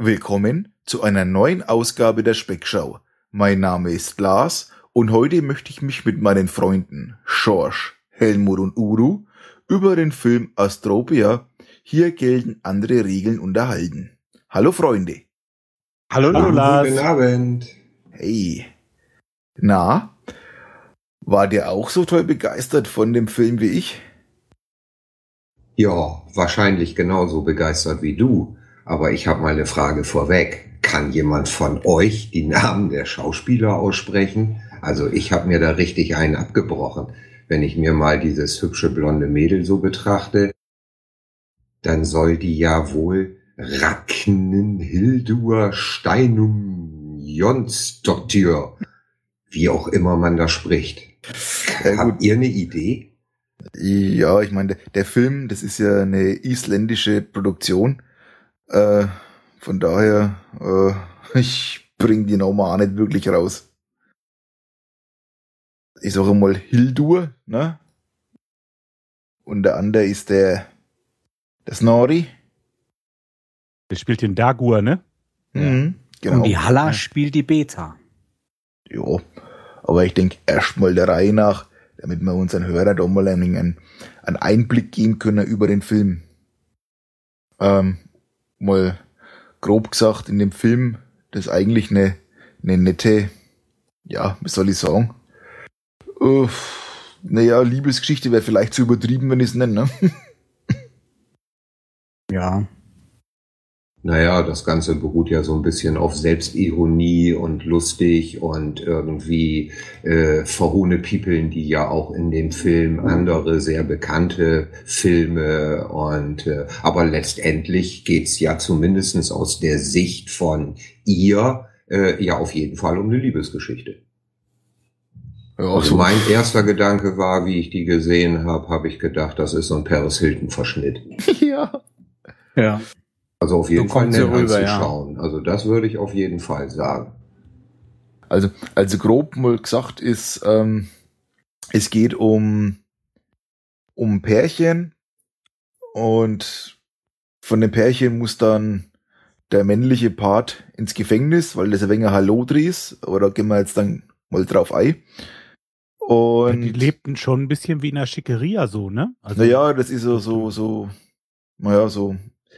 Willkommen zu einer neuen Ausgabe der Speckschau. Mein Name ist Lars und heute möchte ich mich mit meinen Freunden Schorsch, Helmut und Uru über den Film Astropia, hier gelten andere Regeln, unterhalten. Hallo Freunde. Hallo Lars. Guten Abend. Hey. Na, wart ihr auch so toll begeistert von dem Film wie ich? Ja, wahrscheinlich genauso begeistert wie du. Aber ich habe mal eine Frage vorweg. Kann jemand von euch die Namen der Schauspieler aussprechen? Also ich habe mir da richtig einen abgebrochen. Wenn ich mir mal dieses hübsche blonde Mädel so betrachte, dann soll die ja wohl Ragnhildur Steinum Jonsdottir, wie auch immer man da spricht. Habt ihr eine Idee? Ja, ich meine, der Film, das ist ja eine isländische Produktion. Von daher, ich bring die Namen auch nicht wirklich raus. Ich sage mal Hildur, ne? Und der andere ist der Snorri. Der spielt den Dagur, ne? Mhm, genau. Und die Halla spielt die Beta. Jo, aber ich denke erstmal der Reihe nach, damit wir unseren Hörern da mal einen Einblick geben können über den Film. Mal grob gesagt, in dem Film, das ist eigentlich eine nette, ja, wie soll ich sagen? Naja, Liebesgeschichte wäre vielleicht zu übertrieben, wenn ich es nenne, ne? Ja. Naja, das Ganze beruht ja so ein bisschen auf Selbstironie und lustig und irgendwie verhohnepiepeln die ja auch in dem Film andere sehr bekannte Filme und aber letztendlich geht's ja zumindestens aus der Sicht von ihr ja auf jeden Fall um eine Liebesgeschichte. Ja, also so. Mein erster Gedanke war, wie ich die gesehen habe ich gedacht, das ist so ein Paris Hilton-Verschnitt. Ja. Ja. Also auf jeden Fall nett anzuschauen. Ja. Also das würde ich auf jeden Fall sagen. Also grob mal gesagt ist, es geht um ein Pärchen und von dem Pärchen muss dann der männliche Part ins Gefängnis, weil das ein wenig Hallodri ist, aber da gehen wir jetzt dann mal drauf ein. Und die lebten schon ein bisschen wie in der Schickeria so, ne? Also, naja, das ist so, naja, so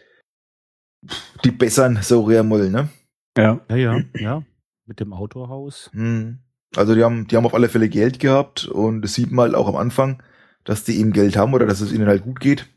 die bessern so mal, ne? Ja. Mit dem Autohaus. Also die haben auf alle Fälle Geld gehabt und das sieht man halt auch am Anfang, dass die eben Geld haben oder dass es ihnen halt gut geht.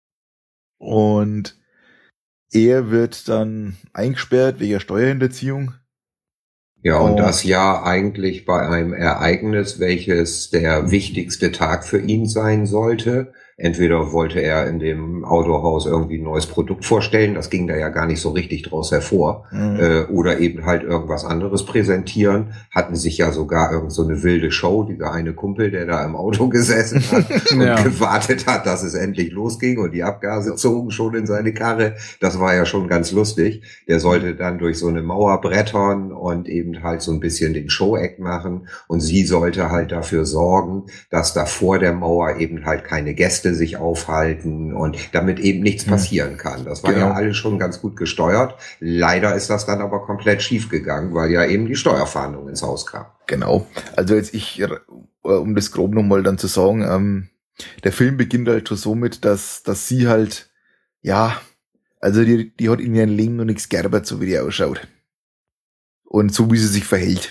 Und er wird dann eingesperrt wegen Steuerhinterziehung. Ja, und das ja eigentlich bei einem Ereignis, welches der wichtigste Tag für ihn sein sollte. Entweder wollte er in dem Autohaus irgendwie ein neues Produkt vorstellen, das ging da ja gar nicht so richtig draus hervor, oder eben halt irgendwas anderes präsentieren, hatten sich ja sogar irgend so eine wilde Show, dieser eine Kumpel, der da im Auto gesessen hat und gewartet hat, dass es endlich losging und die Abgase zogen schon in seine Karre, das war ja schon ganz lustig. Der sollte dann durch so eine Mauer brettern und eben halt so ein bisschen den Show-Act machen und sie sollte halt dafür sorgen, dass da vor der Mauer eben halt keine Gäste sich aufhalten und damit eben nichts passieren kann. Das war ja alles schon ganz gut gesteuert. Leider ist das dann aber komplett schief gegangen, weil ja eben die Steuerfahndung ins Haus kam. Genau. Also jetzt um das grob nochmal dann zu sagen, der Film beginnt halt schon somit, dass sie halt, ja, also die hat in ihrem Leben noch nichts geerbert, so wie die ausschaut. Und so wie sie sich verhält.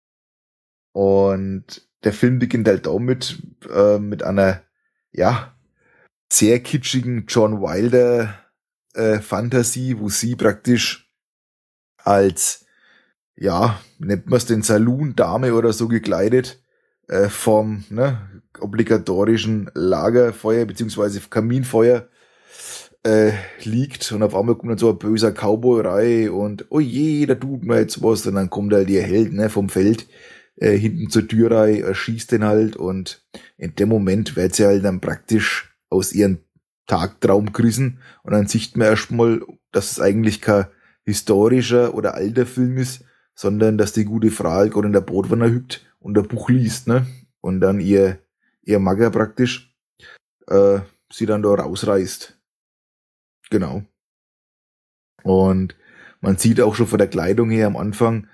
Und der Film beginnt halt damit, mit einer, ja, sehr kitschigen John Wilder Fantasie, wo sie praktisch als, ja, nennt man es den Saloon-Dame oder so gekleidet, vom obligatorischen Lagerfeuer beziehungsweise Kaminfeuer liegt und auf einmal kommt dann so ein böser Cowboy rein und oh je, da tut mir jetzt was und dann kommt halt ihr Held vom Feld hinten zur Tür rein, erschießt den halt und in dem Moment wird sie halt dann praktisch aus ihrem Tagtraum gerissen und dann sieht man erstmal, dass es eigentlich kein historischer oder alter Film ist, sondern dass die gute Frau halt gerade in der Bootwanne hüpft und ein Buch liest, ne? Und dann ihr Magger praktisch sie dann da rausreißt. Genau. Und man sieht auch schon von der Kleidung her am Anfang,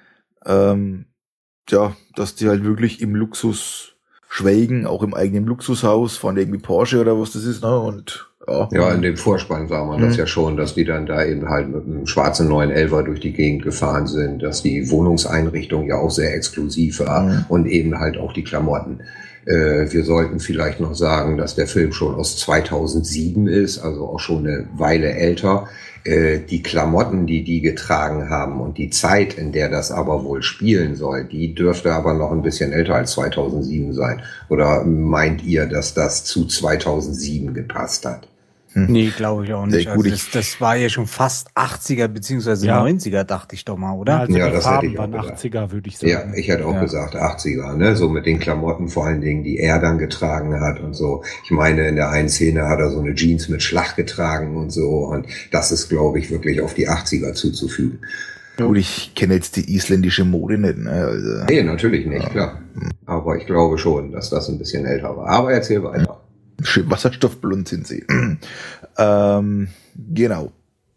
dass die halt wirklich im Luxus schwelgen, auch im eigenen Luxushaus, fahren irgendwie Porsche oder was das ist, ne? Und ja, in dem Vorspann sah man das ja schon, dass die dann da eben halt mit einem schwarzen 911er durch die Gegend gefahren sind, dass die Wohnungseinrichtung ja auch sehr exklusiv war und eben halt auch die Klamotten. Wir sollten vielleicht noch sagen, dass der Film schon aus 2007 ist, also auch schon eine Weile älter. Die Klamotten, die getragen haben und die Zeit, in der das aber wohl spielen soll, die dürfte aber noch ein bisschen älter als 2007 sein. Oder meint ihr, dass das zu 2007 gepasst hat? Nee, glaube ich auch nicht. Ja, gut, also das war ja schon fast 80er beziehungsweise 90er, dachte ich doch mal, oder? Also ja, die das Farben hätte ich auch waren gesagt. 80er, würde ich sagen. Ja, ich hätte auch gesagt 80er, ne? So mit den Klamotten vor allen Dingen, die er dann getragen hat und so. Ich meine, in der einen Szene hat er so eine Jeans mit Schlag getragen und so. Und das ist, glaube ich, wirklich auf die 80er zuzufügen. Gut, ich kenne jetzt die isländische Mode nicht, ne? Also, Nee, natürlich nicht, klar. Aber ich glaube schon, dass das ein bisschen älter war. Aber erzähl weiter. schön wasserstoffblond sind sie. Genau.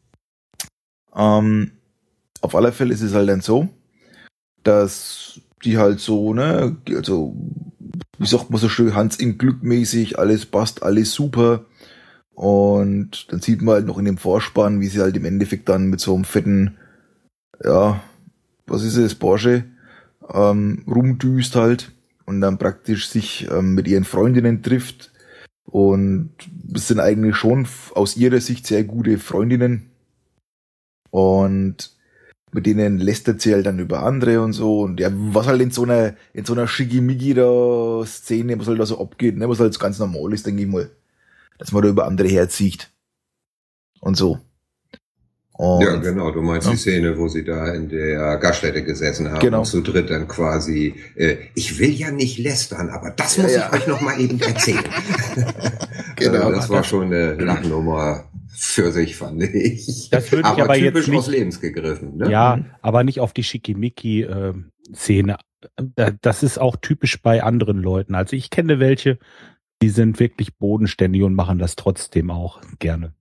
Auf alle Fälle ist es halt dann so, dass die halt so, ne, also, wie sagt man so schön, Hans im Glück mäßig, alles passt, alles super. Und dann sieht man halt noch in dem Vorspann, wie sie halt im Endeffekt dann mit so einem fetten, ja, was ist es, Porsche, rumdüst halt und dann praktisch sich mit ihren Freundinnen trifft. Und es sind eigentlich schon aus ihrer Sicht sehr gute Freundinnen. Und mit denen lästert sie halt dann über andere und so. Und ja, was halt in so einer Schickimicki-Szene, was halt da so abgeht, ne, was halt so ganz normal ist, denke ich mal. Dass man da über andere herzieht. Und so. Und ja, genau, du meinst die Szene, wo sie da in der Gaststätte gesessen haben Genau. und zu dritt dann quasi, ich will ja nicht lästern, aber das muss ich euch noch mal eben erzählen. Genau. Das war schon eine Lachnummer für sich, fand ich. Das würde ich aber jetzt typisch nicht, aus Lebens gegriffen, ne? ja, aber nicht auf die Schickimicki-Szene. Das ist auch typisch bei anderen Leuten. Also ich kenne welche, die sind wirklich bodenständig und machen das trotzdem auch gerne.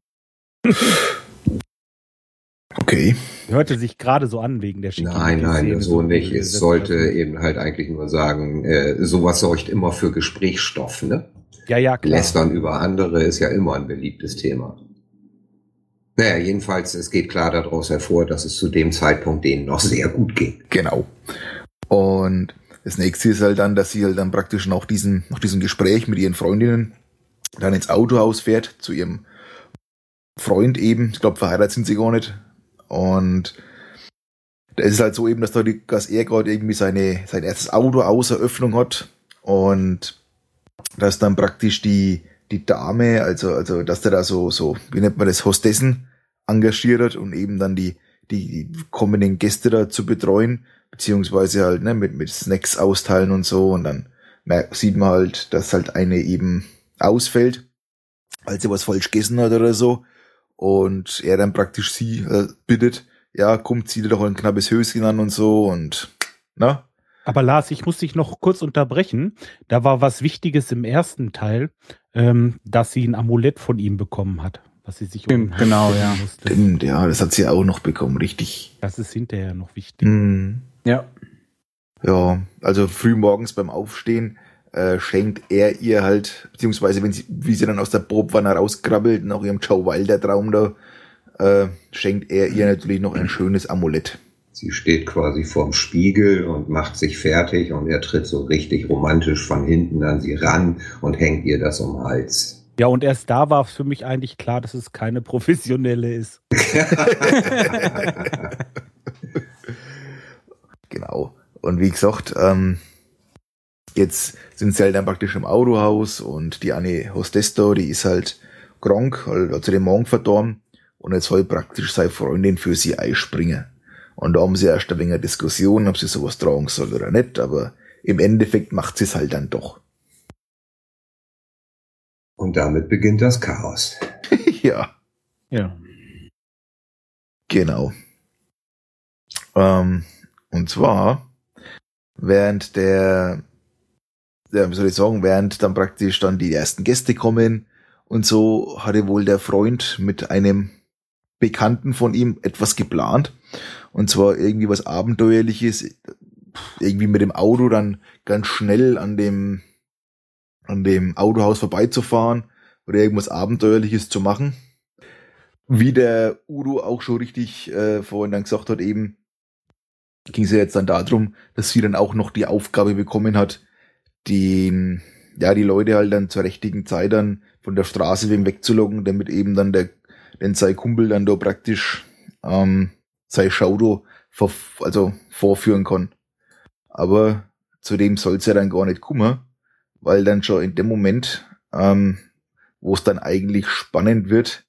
okay. Hörte sich gerade so an wegen der Schickimicki-Szene. Nein, so nicht. wie Es das sollte das- eben halt eigentlich nur sagen, sowas sorgt immer für Gesprächsstoff, ne? Ja, klar. Lästern über andere ist ja immer ein beliebtes Thema. Naja, jedenfalls, es geht klar daraus hervor, dass es zu dem Zeitpunkt denen noch sehr gut ging. Genau. Und das nächste ist halt dann, dass sie halt dann praktisch nach diesem Gespräch mit ihren Freundinnen dann ins Autohaus fährt, zu ihrem Freund eben. Ich glaube, verheiratet sind sie gar nicht. Und da ist es halt so eben, dass er gerade irgendwie sein erstes Auto außer Öffnung hat. Und dass dann praktisch die Dame, also dass der da so, wie nennt man das, Hostessen engagiert hat und eben dann die kommenden Gäste da zu betreuen, beziehungsweise halt, ne, mit Snacks austeilen und so. Und dann sieht man halt, dass halt eine eben ausfällt, weil sie was falsch gegessen hat oder so. Und er dann praktisch sie bittet, ja, komm, zieh dir doch ein knappes Höschen an und so und, na? Aber Lars, ich muss dich noch kurz unterbrechen. Da war was Wichtiges im ersten Teil, dass sie ein Amulett von ihm bekommen hat, was sie sich Stimmt, genau, ja. musste. Stimmt, ja, das hat sie auch noch bekommen, richtig. Das ist hinterher noch wichtig. Mhm. Ja. Ja, also früh morgens beim Aufstehen schenkt er ihr halt, beziehungsweise wie sie dann aus der Probwanne rauskrabbelt, nach ihrem Joe Wilder Traum da, schenkt er ihr natürlich noch ein schönes Amulett. Sie steht quasi vorm Spiegel und macht sich fertig und er tritt so richtig romantisch von hinten an sie ran und hängt ihr das um den Hals. Ja, und erst da war für mich eigentlich klar, dass es keine professionelle ist. Genau. Und wie gesagt, jetzt sind sie halt dann praktisch im Autohaus und die eine Hostess da, die ist halt krank, hat sie den Magen verdorben und jetzt soll praktisch seine Freundin für sie einspringen. Und da haben sie erst ein wenig eine Diskussion, ob sie sowas tragen soll oder nicht, aber im Endeffekt macht sie es halt dann doch. Und damit beginnt das Chaos. Ja, Ja. genau. Und zwar, während während dann praktisch dann die ersten Gäste kommen und so, hatte wohl der Freund mit einem Bekannten von ihm etwas geplant. Und zwar irgendwie was Abenteuerliches, irgendwie mit dem Auto dann ganz schnell an dem Autohaus vorbeizufahren oder irgendwas Abenteuerliches zu machen. Wie der Udo auch schon richtig vorhin dann gesagt hat, eben ging es ja jetzt dann darum, dass sie dann auch noch die Aufgabe bekommen hat, die Leute halt dann zur richtigen Zeit dann von der Straße wegzulocken, damit eben dann sein Kumpel dann da praktisch sein Schauto vorführen kann. Aber zu dem soll es ja dann gar nicht kommen, weil dann schon in dem Moment, wo es dann eigentlich spannend wird,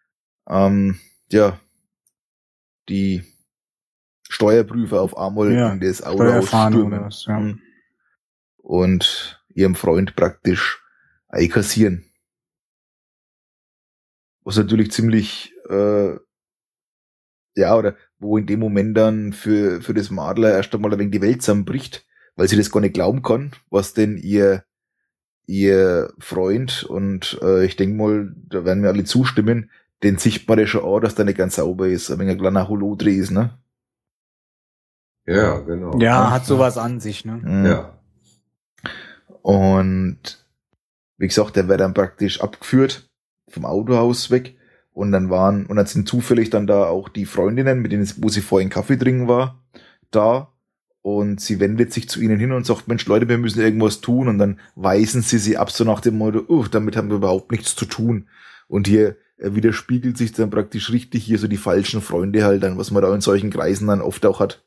die Steuerprüfer auf einmal in das Autohaus stürmen und ihrem Freund praktisch einkassieren. Was natürlich ziemlich, oder wo in dem Moment dann für das Madler erst einmal ein wenig die Welt zusammenbricht, weil sie das gar nicht glauben kann, was denn ihr Freund und ich denke mal, da werden wir alle zustimmen, den sieht man ja schon an, dass der nicht ganz sauber ist, ein wenig ein kleiner Holodre ist, ne? Ja, genau. Ja, hat sowas an sich, ne? Mhm. Ja. Und wie gesagt, der wird dann praktisch abgeführt vom Autohaus weg und dann sind zufällig dann da auch die Freundinnen, mit denen wo sie vorhin Kaffee trinken war, da und sie wendet sich zu ihnen hin und sagt, Mensch Leute, wir müssen irgendwas tun und dann weisen sie ab so nach dem Motto, damit haben wir überhaupt nichts zu tun und hier widerspiegelt sich dann praktisch richtig hier so die falschen Freunde halt dann, was man da in solchen Kreisen dann oft auch hat.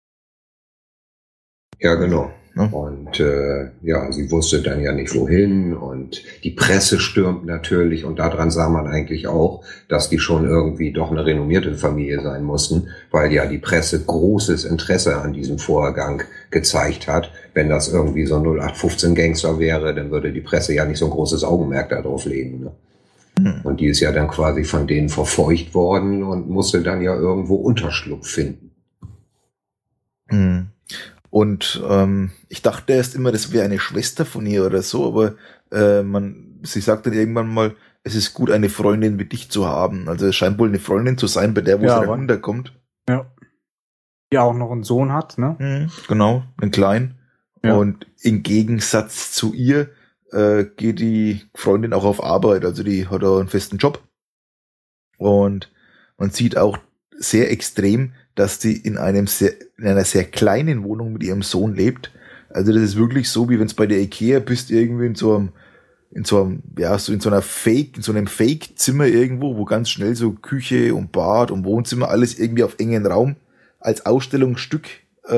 Ja, genau. Ja. Und sie wusste dann ja nicht wohin und die Presse stürmt natürlich und daran sah man eigentlich auch, dass die schon irgendwie doch eine renommierte Familie sein mussten, weil ja die Presse großes Interesse an diesem Vorgang gezeigt hat. Wenn das irgendwie so ein 0815 Gangster wäre, dann würde die Presse ja nicht so ein großes Augenmerk darauf legen. Ne? Und die ist ja dann quasi von denen verfeucht worden und musste dann ja irgendwo Unterschlupf finden. Mhm. Und ich dachte erst immer, das wäre eine Schwester von ihr oder so, aber sie sagte dann irgendwann mal, es ist gut, eine Freundin wie dich zu haben. Also es scheint wohl eine Freundin zu sein, bei der, wo sie dann runterkommt. Ja. Die auch noch einen Sohn hat, ne? Mhm, genau, einen kleinen. Ja. Und im Gegensatz zu ihr geht die Freundin auch auf Arbeit, also die hat auch einen festen Job. Und man sieht auch sehr extrem, dass die in einer sehr kleinen Wohnung mit ihrem Sohn lebt. Also das ist wirklich so, wie wenn es bei der Ikea bist, irgendwie in so einem Fake-Zimmer irgendwo, wo ganz schnell so Küche und Bad und Wohnzimmer, alles irgendwie auf engen Raum als Ausstellungsstück,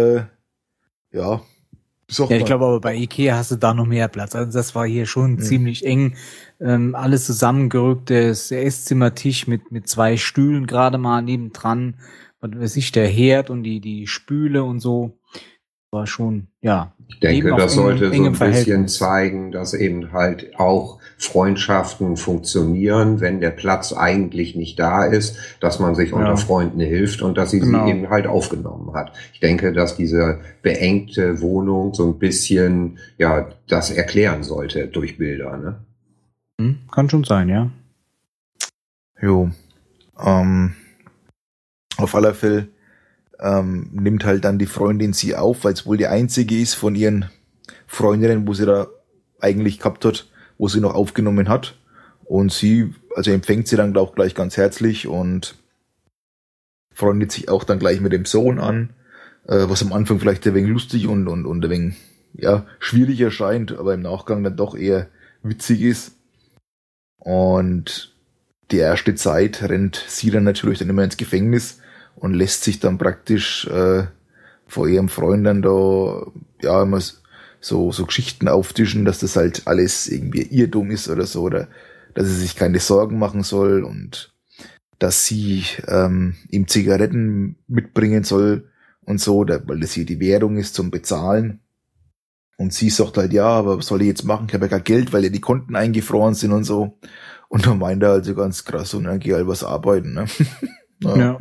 ich glaube aber bei Ikea hast du da noch mehr Platz. Also das war hier schon ziemlich eng. Alles zusammengerückt, das Esszimmertisch mit 2 Stühlen gerade mal nebendran. Was weiß ich, der Herd und die Spüle und so. War schon, ja. Ich denke, das sollte so ein bisschen zeigen, dass eben halt auch Freundschaften funktionieren, wenn der Platz eigentlich nicht da ist, dass man sich unter Freunden hilft und dass sie eben halt aufgenommen hat. Ich denke, dass diese beengte Wohnung so ein bisschen, das erklären sollte durch Bilder, ne? Kann schon sein, ja. Jo. Auf alle Fälle nimmt halt dann die Freundin sie auf, weil es wohl die einzige ist von ihren Freundinnen, wo sie da eigentlich gehabt hat, wo sie noch aufgenommen hat. Und sie, also empfängt sie dann auch gleich ganz herzlich und freundet sich auch dann gleich mit dem Sohn an, was am Anfang vielleicht ein wenig lustig und ein wenig, schwierig erscheint, aber im Nachgang dann doch eher witzig ist. Und die erste Zeit rennt sie dann natürlich dann immer ins Gefängnis und lässt sich dann praktisch vor ihrem Freund dann da immer so Geschichten auftischen, dass das halt alles irgendwie Irrtum ist oder so, oder dass sie sich keine Sorgen machen soll und dass sie ihm Zigaretten mitbringen soll und so, weil das hier die Währung ist zum Bezahlen. Und sie sagt halt, aber was soll ich jetzt machen? Ich habe ja kein Geld, weil ja die Konten eingefroren sind und so. Und dann meint er also ganz krass, und dann geh halt was arbeiten, ne? Ja.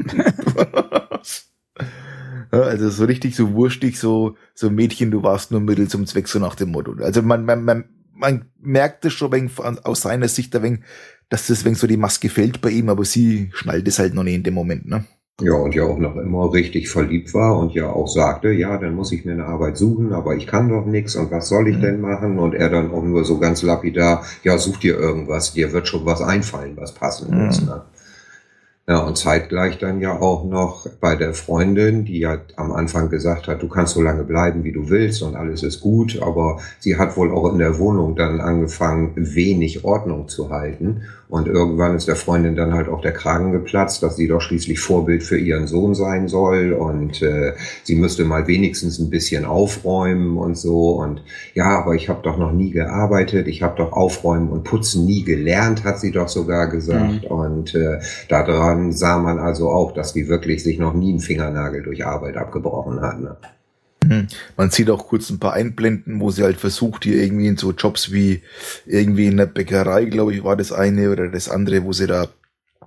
Also so richtig so wurstig, so Mädchen, du warst nur Mittel zum Zweck, so nach dem Motto. Also man man merkt es schon ein wenig aus seiner Sicht ein wenig, dass das ein wenig so die Maske fällt bei ihm, aber sie schnallt es halt noch nicht in dem Moment, ne? Ja, und ja auch noch immer richtig verliebt war und ja auch sagte, ja, dann muss ich mir eine Arbeit suchen, aber ich kann doch nichts und was soll ich denn machen? Und er dann auch nur so ganz lapidar, ja, such dir irgendwas, dir wird schon was einfallen, was passen muss, ne? Ja, und zeitgleich dann ja auch noch bei der Freundin, die ja am Anfang gesagt hat, du kannst so lange bleiben, wie du willst und alles ist gut, aber sie hat wohl auch in der Wohnung dann angefangen, wenig Ordnung zu halten. Und irgendwann ist der Freundin dann halt auch der Kragen geplatzt, dass sie doch schließlich Vorbild für ihren Sohn sein soll und sie müsste mal wenigstens ein bisschen aufräumen und so. Und ja, aber ich habe doch noch nie gearbeitet, ich habe doch Aufräumen und Putzen nie gelernt, hat sie doch sogar gesagt. Und daran sah man also auch, dass die wirklich sich noch nie einen Fingernagel durch Arbeit abgebrochen hat. Ne? Man sieht auch kurz ein paar Einblenden, wo sie halt versucht, hier irgendwie in so Jobs wie irgendwie in der Bäckerei, glaube ich, war das eine oder das andere, wo sie da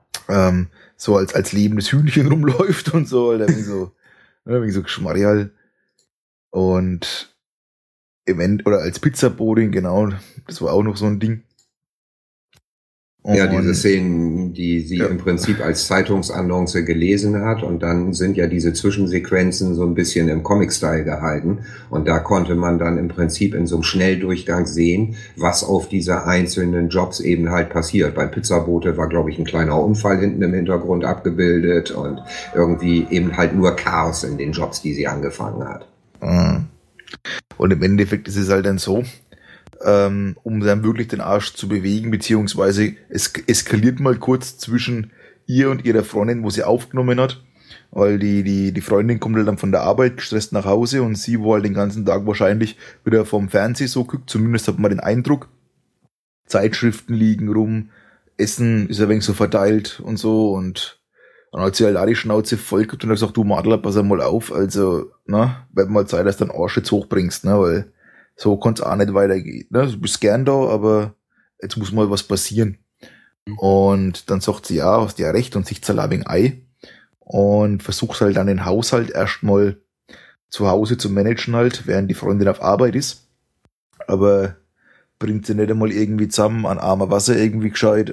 so als lebendes Hühnchen rumläuft und so, halt irgendwie so Geschmarrial. Und oder als Pizzabotin, genau, das war auch noch so ein Ding. Ja, diese Szenen, die sie im Prinzip als Zeitungsannonce gelesen hat und dann sind ja diese Zwischensequenzen so ein bisschen im Comic-Style gehalten und da konnte man dann im Prinzip in so einem Schnelldurchgang sehen, was auf diese einzelnen Jobs eben halt passiert. Beim Pizzabote war, glaube ich, ein kleiner Unfall hinten im Hintergrund abgebildet und irgendwie eben halt nur Chaos in den Jobs, die sie angefangen hat. Und im Endeffekt ist es halt dann so, um dann wirklich den Arsch zu bewegen, beziehungsweise es eskaliert mal kurz zwischen ihr und ihrer Freundin, wo sie aufgenommen hat, weil die Freundin kommt halt dann von der Arbeit gestresst nach Hause und sie, wo halt den ganzen Tag wahrscheinlich wieder vom Fernsehen so guckt, zumindest hat man den Eindruck, Zeitschriften liegen rum, Essen ist ein wenig so verteilt und so und dann hat sie halt auch die Schnauze voll gehabt und hat gesagt, du Madler, pass mal auf, also, wird mal Zeit, dass du den Arsch jetzt hochbringst, weil so kann es auch nicht weitergehen. Ne? Du bist gern da, aber jetzt muss mal was passieren. Und dann sagt sie, ja, hast ja recht und sich zerlabing Ei und versucht halt dann den Haushalt erstmal zu Hause zu managen halt, während die Freundin auf Arbeit ist. Aber bringt sie nicht einmal irgendwie zusammen, an armer Wasser irgendwie gescheit,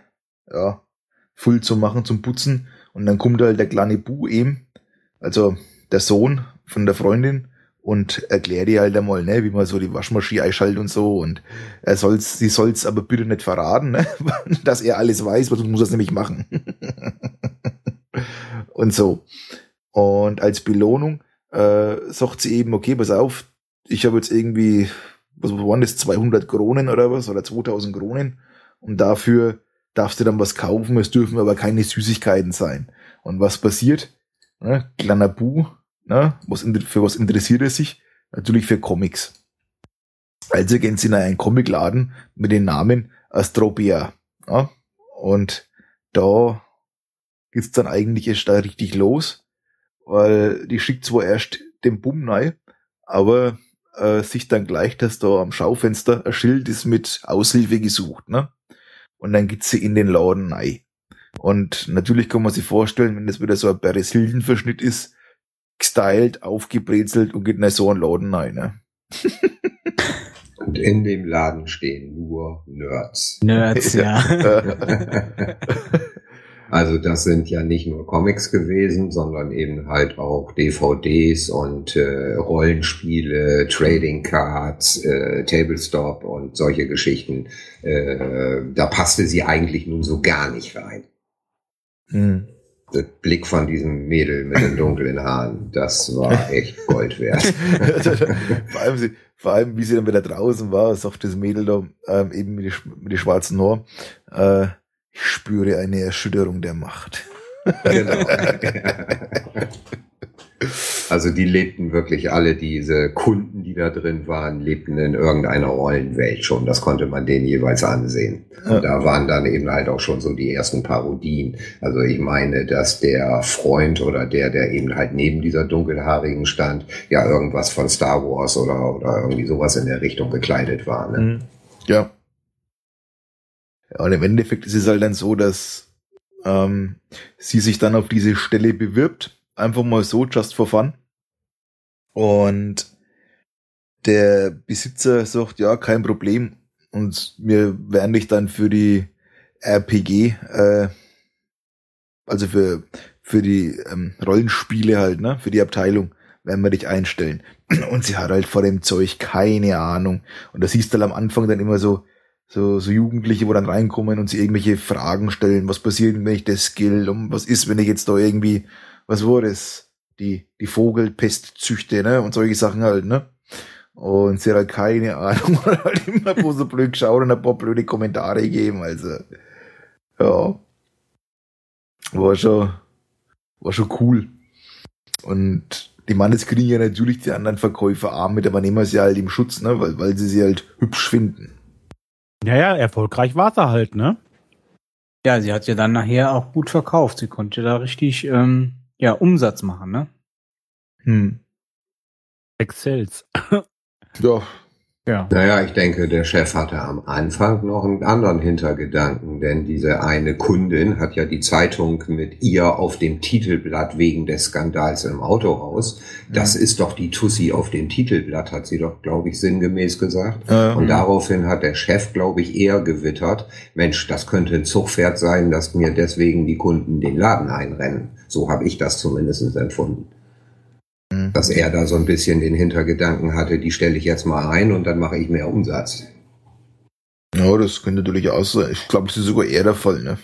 voll zu machen, zum Putzen. Und dann kommt halt der kleine Bu eben, also der Sohn von der Freundin, und erklärt ihr halt einmal, ne, wie man so die Waschmaschine einschaltet und so, und sie soll's aber bitte nicht verraten, ne, dass er alles weiß, weil sonst muss er es nämlich machen. Und so. Und als Belohnung sagt sie eben, okay, pass auf, ich habe jetzt irgendwie, was waren das, 200 Kronen oder was, oder 2000 Kronen, und dafür darfst du dann was kaufen, es dürfen aber keine Süßigkeiten sein. Und was passiert? Ne, kleiner Bu, ne, für was interessiert er sich? Natürlich für Comics. Also gehen sie in einen Comicladen mit dem Namen Astropia. Ja? Und da geht's dann eigentlich erst da richtig los, weil die schickt zwar erst den Bumm rein, aber sich dann gleich, dass da am Schaufenster ein Schild ist mit Aushilfe gesucht, ne? Und dann geht sie in den Laden rein. Und natürlich kann man sich vorstellen, wenn das wieder so ein Paris Hilton Verschnitt ist, gestylt, aufgebrezelt und geht in so einen Laden rein, ne? Und in dem Laden stehen nur Nerds. Nerds, ja. Also das sind ja nicht nur Comics gewesen, sondern eben halt auch DVDs und Rollenspiele, Trading Cards, Tablestop und solche Geschichten. Da passte sie eigentlich nun so gar nicht rein. Der Blick von diesem Mädel mit den dunklen Haaren, das war echt Gold wert. Vor allem, wie sie dann wieder draußen war, sagt das Mädel da eben mit den schwarzen Haaren, ich spüre eine Erschütterung der Macht. Genau. Also die lebten wirklich alle, diese Kunden, die da drin waren, lebten in irgendeiner Rollenwelt schon. Das konnte man denen jeweils ansehen. Und da waren dann eben halt auch schon so die ersten Parodien. Also ich meine, dass der Freund oder der eben halt neben dieser dunkelhaarigen stand, ja irgendwas von Star Wars oder irgendwie sowas in der Richtung gekleidet war. Ne? Ja. Ja, und im Endeffekt ist es halt dann so, dass sie sich dann auf diese Stelle bewirbt. Einfach mal so, just for fun. Und der Besitzer sagt, ja, kein Problem, und wir werden dich dann für die RPG, also für die Rollenspiele halt, ne, für die Abteilung, werden wir dich einstellen. Und sie hat halt vor dem Zeug keine Ahnung. Und das siehst du halt am Anfang dann immer so Jugendliche, wo dann reinkommen und sie irgendwelche Fragen stellen. Was passiert, wenn ich das skill? Und was ist, wenn ich jetzt da irgendwie, was war das? Die Vogelpest züchte, ne? Und solche Sachen halt, ne? Und sie hat halt keine Ahnung. Und halt immer bloß so blöd geschaut und ein paar blöde Kommentare gegeben. Also, ja. War schon cool. Und die Mannes kriegen ja natürlich die anderen Verkäufer arm mit, aber nehmen sie halt im Schutz, ne, weil sie halt hübsch finden. Ja, erfolgreich war sie halt, ne? Ja, sie hat ja dann nachher auch gut verkauft. Sie konnte da richtig Umsatz machen, ne? Excels. Ja. Ja. Naja, ich denke, der Chef hatte am Anfang noch einen anderen Hintergedanken, denn diese eine Kundin hat ja die Zeitung mit ihr auf dem Titelblatt wegen des Skandals im Autohaus. Das ist doch die Tussi auf dem Titelblatt, hat sie doch, glaube ich, sinngemäß gesagt. Und daraufhin hat der Chef, glaube ich, eher gewittert, Mensch, das könnte ein Zugpferd sein, dass mir deswegen die Kunden den Laden einrennen. So habe ich das zumindest empfunden. Dass er da so ein bisschen den Hintergedanken hatte, die stelle ich jetzt mal ein und dann mache ich mehr Umsatz. Ja, das könnte natürlich auch sein. Ich glaube, das ist sogar eher der Fall, ne?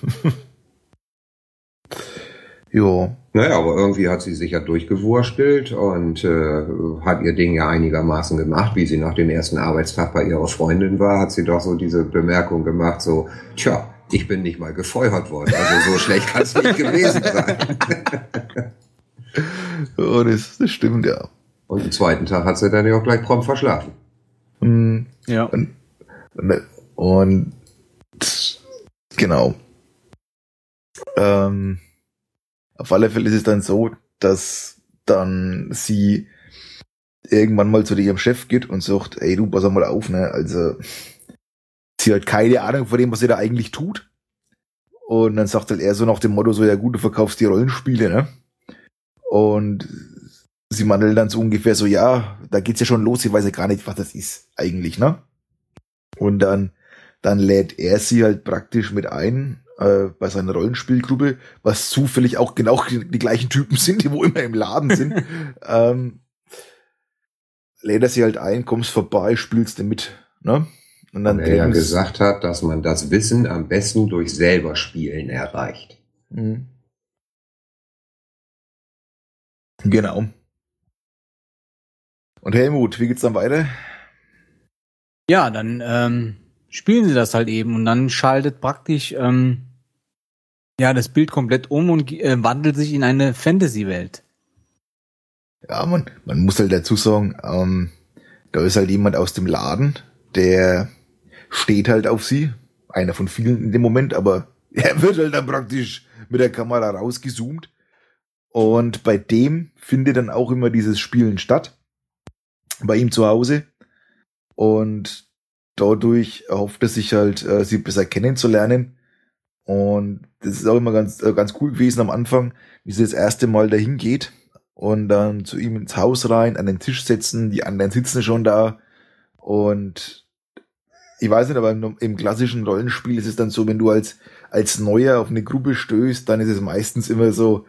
Ja. Naja, aber irgendwie hat sie sich ja durchgewurstelt und hat ihr Ding ja einigermaßen gemacht. Wie sie nach dem ersten Arbeitstag bei ihrer Freundin war, hat sie doch so diese Bemerkung gemacht, so, tja, ich bin nicht mal gefeuert worden, also so schlecht kann es nicht gewesen sein. Oh, das stimmt, ja. Und am zweiten Tag hat sie dann ja auch gleich prompt verschlafen. Ja. Und genau. Auf alle Fälle ist es dann so, dass dann sie irgendwann mal zu ihrem Chef geht und sagt, ey, du, pass mal auf, ne, also sie hat keine Ahnung von dem, was sie da eigentlich tut. Und dann sagt halt er so nach dem Motto so, ja gut, du verkaufst die Rollenspiele, ne? Und sie meint dann so ungefähr so, ja, da geht's ja schon los, ich weiß ja gar nicht, was das ist eigentlich, ne? Und dann lädt er sie halt praktisch mit ein bei seiner Rollenspielgruppe, was zufällig auch genau die gleichen Typen sind, die wo immer im Laden sind. Lädt er sie halt ein, kommst vorbei, spielst du mit, ne? Und dann er ja gesagt hat, dass man das Wissen am besten durch selber Spielen erreicht. Genau. Und Helmut, wie geht's dann weiter? Ja, dann spielen sie das halt eben und dann schaltet praktisch das Bild komplett um und wandelt sich in eine Fantasy-Welt. Ja, man muss halt dazu sagen, da ist halt jemand aus dem Laden, der steht halt auf sie. Einer von vielen in dem Moment, aber er wird halt dann praktisch mit der Kamera rausgezoomt. Und bei dem findet dann auch immer dieses Spielen statt. Bei ihm zu Hause. Und dadurch erhofft er sich halt, sie besser kennenzulernen. Und das ist auch immer ganz cool gewesen am Anfang, wie sie das erste Mal dahin geht und dann zu ihm ins Haus rein, an den Tisch setzen, die anderen sitzen schon da. Und ich weiß nicht, aber im klassischen Rollenspiel ist es dann so, wenn du als Neuer auf eine Gruppe stößt, dann ist es meistens immer so,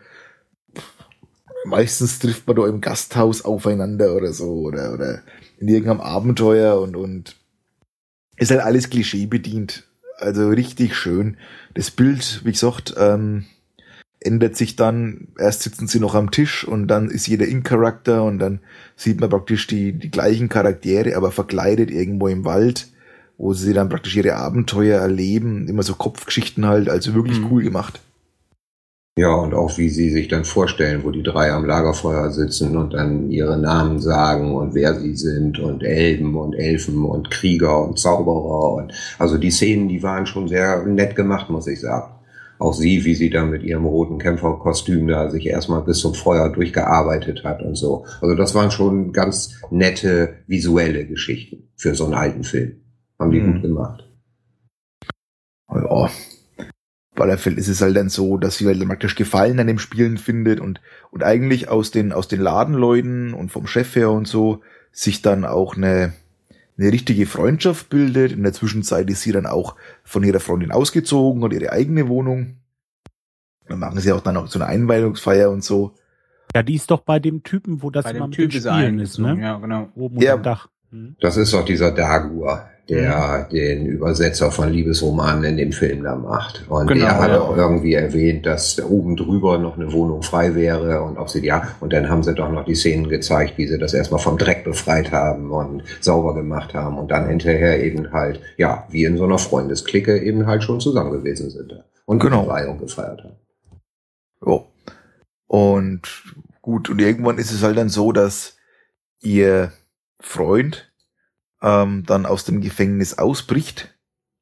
meistens trifft man da im Gasthaus aufeinander oder so oder in irgendeinem Abenteuer und ist halt alles Klischee bedient. Also richtig schön. Das Bild, wie gesagt, ändert sich dann. Erst sitzen sie noch am Tisch und dann ist jeder in Charakter und dann sieht man praktisch die gleichen Charaktere, aber verkleidet irgendwo im Wald, wo sie dann praktisch ihre Abenteuer erleben. Immer so Kopfgeschichten halt, also wirklich cool gemacht. Ja, und auch wie sie sich dann vorstellen, wo die drei am Lagerfeuer sitzen und dann ihre Namen sagen und wer sie sind und Elben und Elfen und Krieger und Zauberer und also die Szenen, die waren schon sehr nett gemacht, muss ich sagen. Auch sie, wie sie dann mit ihrem roten Kämpferkostüm da sich erstmal bis zum Feuer durchgearbeitet hat und so. Also das waren schon ganz nette visuelle Geschichten für so einen alten Film. Haben die gut gemacht. Ja. Auf alle Fälle ist es halt dann so, dass sie halt praktisch Gefallen an dem Spielen findet und eigentlich aus den Ladenleuten und vom Chef her und so sich dann auch eine eine richtige Freundschaft bildet. In der Zwischenzeit ist sie dann auch von ihrer Freundin ausgezogen und ihre eigene Wohnung. Dann machen sie auch dann noch so eine Einweihungsfeier und so. Ja, die ist doch bei dem Typen, wo das Bei immer dem mit Typ den ist Spielen ist, ne? Ja, genau. Oben Ja. unter dem Dach. Hm. Das ist doch dieser Dagur, der den Übersetzer von Liebesromanen in dem Film da macht. Und Genau, der hat ja. auch irgendwie erwähnt, dass da oben drüber noch eine Wohnung frei wäre und ob sie und dann haben sie doch noch die Szenen gezeigt, wie sie das erstmal vom Dreck befreit haben und sauber gemacht haben und dann hinterher eben halt, ja, wie in so einer Freundesklicke eben halt schon zusammen gewesen sind und Genau. die Weihung gefeiert haben. Ja. Und gut, und irgendwann ist es halt dann so, dass ihr Freund dann aus dem Gefängnis ausbricht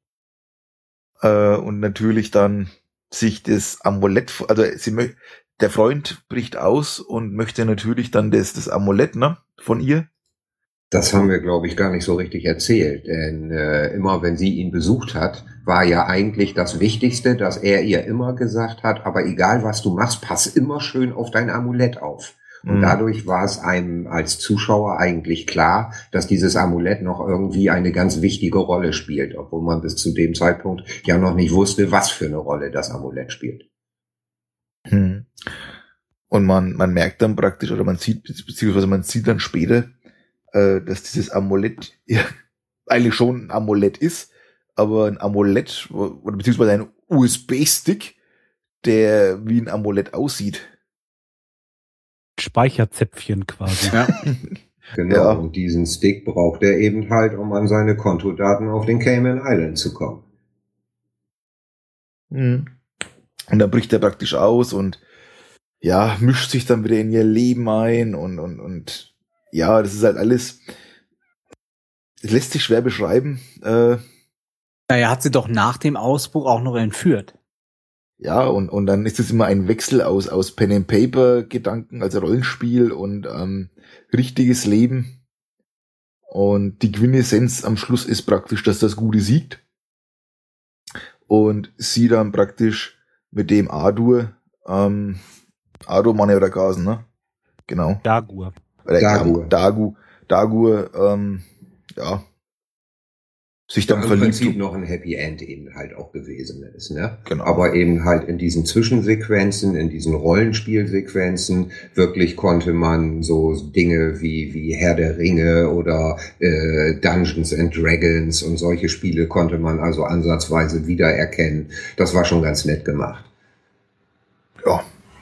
und natürlich dann sich das Amulett, also der Freund bricht aus und möchte natürlich dann das Amulett, ne, von ihr. Das haben wir, glaube ich, gar nicht so richtig erzählt, denn immer wenn sie ihn besucht hat, war ja eigentlich das Wichtigste, dass er ihr immer gesagt hat, aber egal was du machst, pass immer schön auf dein Amulett auf. Und dadurch war es einem als Zuschauer eigentlich klar, dass dieses Amulett noch irgendwie eine ganz wichtige Rolle spielt, obwohl man bis zu dem Zeitpunkt ja noch nicht wusste, was für eine Rolle das Amulett spielt. Und man merkt dann praktisch, oder man sieht, beziehungsweise man sieht dann später, dass dieses Amulett ja eigentlich schon ein Amulett ist, aber ein Amulett, oder beziehungsweise ein USB-Stick, der wie ein Amulett aussieht. Speicherzäpfchen quasi. Ja. Genau, Ja. und diesen Stick braucht er eben halt, um an seine Kontodaten auf den Cayman Islands zu kommen. Und dann bricht er praktisch aus und ja, mischt sich dann wieder in ihr Leben ein und ja, das ist halt alles, es lässt sich schwer beschreiben. Naja, hat sie doch nach dem Ausbruch auch noch entführt. Ja, und dann ist es immer ein Wechsel aus Pen and Paper Gedanken, also Rollenspiel und richtiges Leben. Und die Quintessenz am Schluss ist praktisch, dass das Gute siegt. Und sie dann praktisch mit dem Adur Manne oder Gasen, ne? Genau. Dagur. Dagur, ja, sich dann Im verliebt. Prinzip noch ein Happy End eben halt auch gewesen ist, ne? Genau. Aber eben halt in diesen Zwischensequenzen, in diesen Rollenspielsequenzen, wirklich konnte man so Dinge wie Herr der Ringe oder Dungeons and Dragons und solche Spiele konnte man also ansatzweise wiedererkennen. Das war schon ganz nett gemacht. Ja.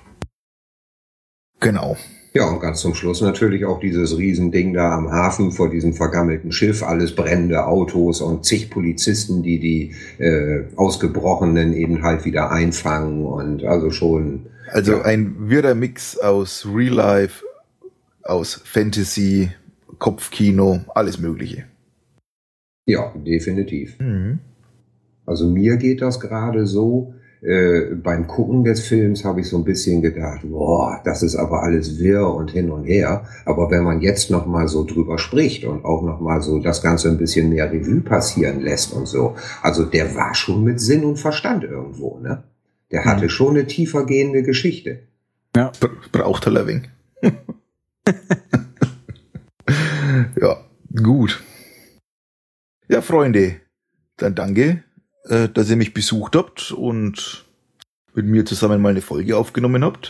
Genau. Ja, und ganz zum Schluss natürlich auch dieses Riesending da am Hafen vor diesem vergammelten Schiff, alles brennende Autos und zig Polizisten, die Ausgebrochenen eben halt wieder einfangen und also schon. Also ja. ein wirrer Mix aus Real Life, aus Fantasy, Kopfkino, alles Mögliche. Ja, definitiv. Also mir geht das gerade so, beim Gucken des Films habe ich so ein bisschen gedacht, boah, das ist aber alles wirr und hin und her. Aber wenn man jetzt noch mal so drüber spricht und auch noch mal so das Ganze ein bisschen mehr Revue passieren lässt und so, also der war schon mit Sinn und Verstand irgendwo, ne? Der hatte schon eine tiefer gehende Geschichte. Ja. Braucht er ein wenig. Ja, gut. Ja, Freunde, dann danke, dass ihr mich besucht habt und mit mir zusammen mal eine Folge aufgenommen habt.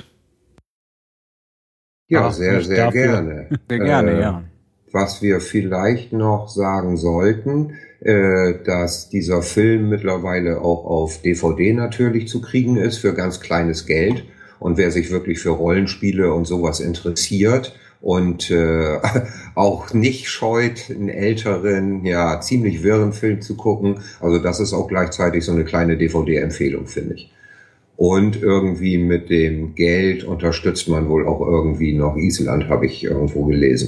Ja, Ach, sehr, nicht sehr dafür. gerne. Sehr gerne, ja. Was wir vielleicht noch sagen sollten, dass dieser Film mittlerweile auch auf DVD natürlich zu kriegen ist für ganz kleines Geld. Und wer sich wirklich für Rollenspiele und sowas interessiert und auch nicht scheut, einen älteren, ja, ziemlich wirren Film zu gucken, also das ist auch gleichzeitig so eine kleine DVD-Empfehlung, finde ich. Und irgendwie mit dem Geld unterstützt man wohl auch irgendwie noch Island, habe ich irgendwo gelesen.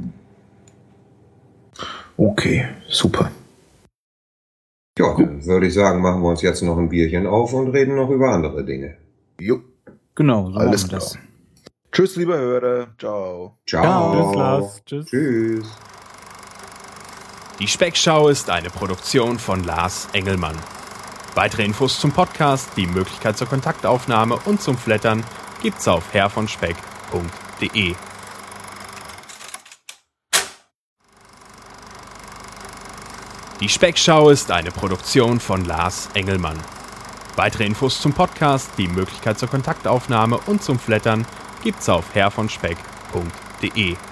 Okay, super. Ja, dann würde ich sagen, machen wir uns jetzt noch ein Bierchen auf und reden noch über andere Dinge. Jo, Genau, so alles machen wir klar. das. Tschüss, lieber Hörer. Ciao. Ciao. Tschüss, Lars. Tschüss. Tschüss. Die Speckschau ist eine Produktion von Lars Engelmann. Weitere Infos zum Podcast, die Möglichkeit zur Kontaktaufnahme und zum Flattern gibt's auf herrvonspeck.de. Die Speckschau ist eine Produktion von Lars Engelmann. Weitere Infos zum Podcast, die Möglichkeit zur Kontaktaufnahme und zum Flattern gibt's auf herrvonspeck.de.